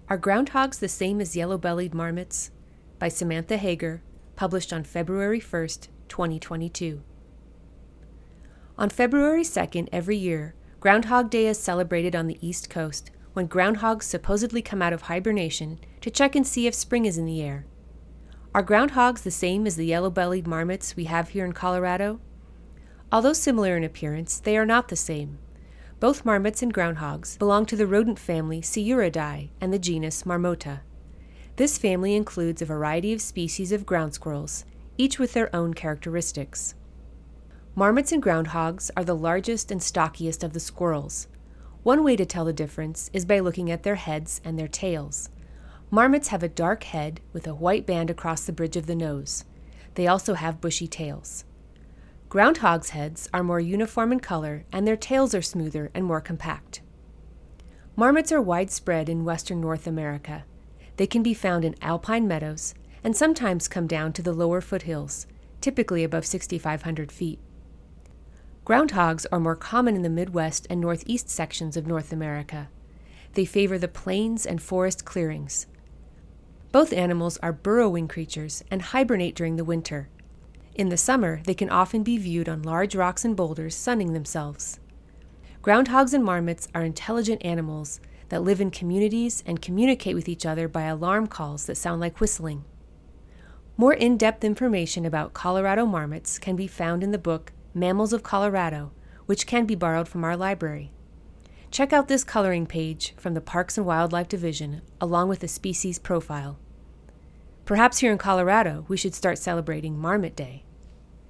Are Groundhogs the Same as Yellow-Bellied Marmots? By Samantha Hager, published on February 1st, 2022. On February 2nd every year, Groundhog Day is celebrated on the East Coast, when groundhogs supposedly come out of hibernation to check and see if spring is in the air. Are groundhogs the same as the yellow-bellied marmots we have here in Colorado? Although similar in appearance, they are not the same. Both marmots and groundhogs belong to the rodent family Sciuridae and the genus Marmota. This family includes a variety of species of ground squirrels, each with their own characteristics. Marmots and groundhogs are the largest and stockiest of the squirrels. One way to tell the difference is by looking at their heads and their tails. Marmots have a dark head with a white band across the bridge of the nose. They also have bushy tails. Groundhogs' heads are more uniform in color, and their tails are smoother and more compact. Marmots are widespread in western North America. They can be found in alpine meadows and sometimes come down to the lower foothills, typically above 6,500 feet. Groundhogs are more common in the Midwest and Northeast sections of North America. They favor the plains and forest clearings. Both animals are burrowing creatures and hibernate during the winter. In the summer, they can often be viewed on large rocks and boulders sunning themselves. Groundhogs and marmots are intelligent animals that live in communities and communicate with each other by alarm calls that sound like whistling. More in-depth information about Colorado marmots can be found in the book Mammals of Colorado, which can be borrowed from our library. Check out this coloring page from the Parks and Wildlife Division, along with a species profile. Perhaps here in Colorado, we should start celebrating Marmot Day.